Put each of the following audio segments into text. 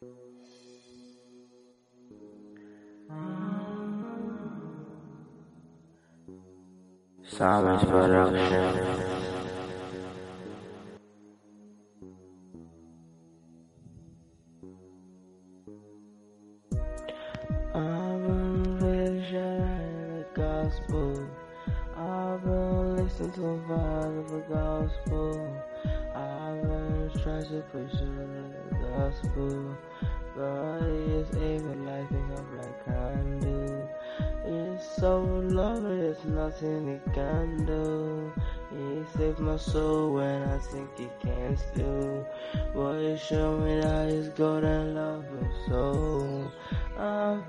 Savage Production. I've been really sharing the gospel. I've been listening to the vibe of the gospel. I've been trying to push the gospel. God is able, lighting up like candle. It's so lovely, there's nothing He can do. He saved my soul when I think He can't still. But He showed me that He's good and love me so. I've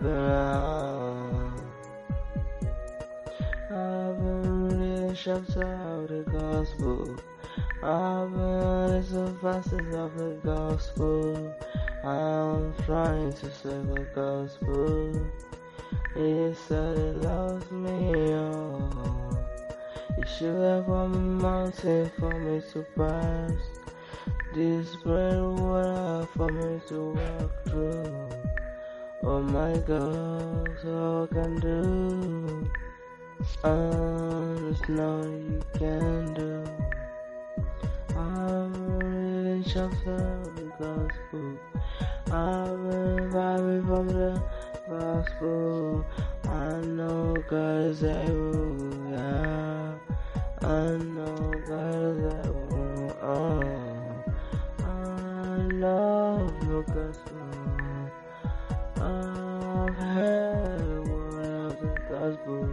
been reading chapters of the gospel. I've been listening to verses of the gospel. I'm trying to save the gospel. He said He loves me, oh. He should have a mountain for me to pass. This bread water for me to walk through. Oh my God, so I can do. There's nothing you can do. I'm reading chapters of the gospel. I've been vibing from the gospel. I know God is able, yeah. I know God is able, I love the gospel. I've heard the word of the gospel.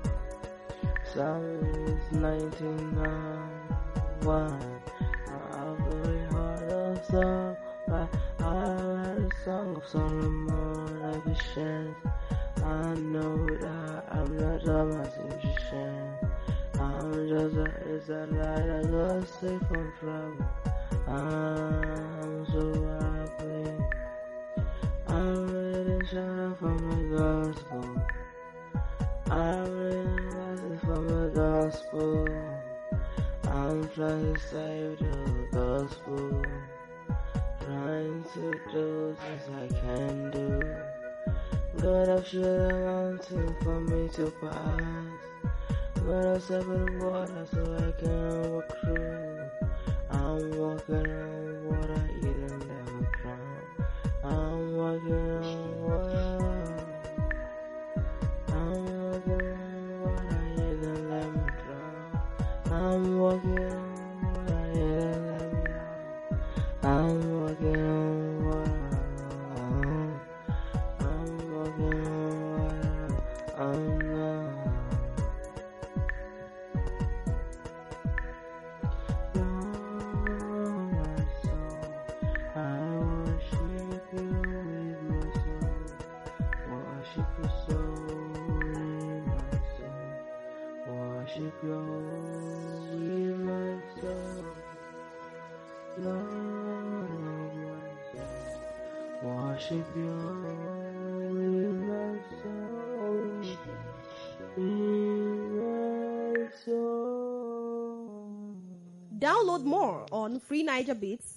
Psalms 99, 1. I've really heard a song. I heard a song of Solomon like a chant. I know that I'm not a magician. I'm just a Israelite that got safe from trouble. I'm so happy. I'm reading chapter from the gospel. I'm reading verses from the gospel. I'm trying to save the gospel. Trying to do things I can do. God, I've shared a mountain for me to pass. God, I've separate water so I can walk through. I'm walking on water, eating them drown. I'm walking on water. I'm walking on water, eating them drown. I'm walking on water, eating them drown. I'm walking on water. I'm walking on water. I'm not. You're my soul. I worship you with my soul. Worship your soul with my soul. Worship your with my soul. Lord of my soul. Worship you with my soul. With my soul. Download more on FreeNigerBeats.com.